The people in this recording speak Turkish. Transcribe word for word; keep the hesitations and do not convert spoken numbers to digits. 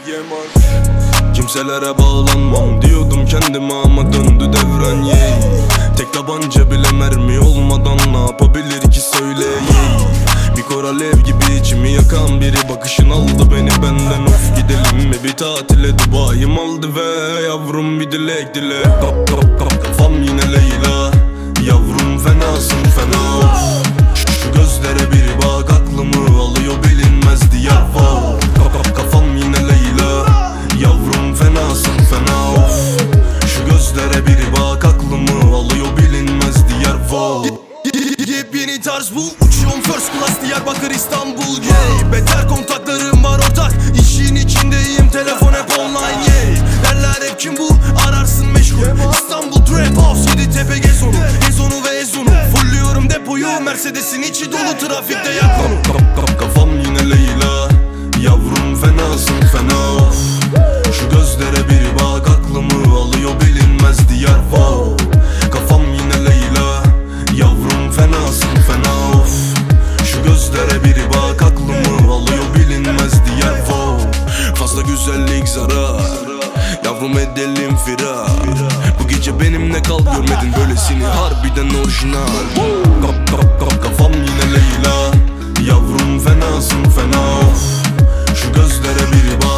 Kimselere bağlanmam diyordum kendime ama döndü devren yey. Tek tabanca bile mermi olmadan ne yapabilir ki söyle yey. Bir kor alev gibi içimi yakan biri bakışın aldı beni benden. Of gidelim mi bir tatile, Dubai'm aldı ve yavrum bir dilek dile. Kap kap kap kafam yine Leyla, yavrum fenasın fena. Of şu gözlere bir bak, aklımı alıyor bilinmez diyar. Wow kap kap kafam yine Leyla, yavrum fenasın fena. Of şu gözlere bir bak, aklımı alıyor bilinmez diyar. Wow yepyeni tarz bu, uçuyorum first class Diyarbakır İstanbul yeah. Beter kontaklarım var ortak, işin içindeyim, telefon hep online yeah. Derler hep kim bu, ararsın meşgul. İstanbul Trap House, Yeditepe Gezonu, Gezonu ve Ezonu. Fulluyorum depoyu, Mercedes'in içi dolu, trafikte yak konu. Kap kap kafam yine Leyla, yavrum fenasın fena. Of şu gözlere bir bak, aklımı alıyor bilinmez diyar. Wow kafam yine Leyla, yavrum fenasın fena. Of şu gözlere bir bak, aklımı alıyor bilinmez diyar. Wow fazla güzellik zarar, yavrum edelim firar. Bu gece benimle kal, görmedin böylesini, harbiden orijinal. Kap kap kap kafam yine Leyla, yavrum fenasın fena. Of şu gözlere bir bak,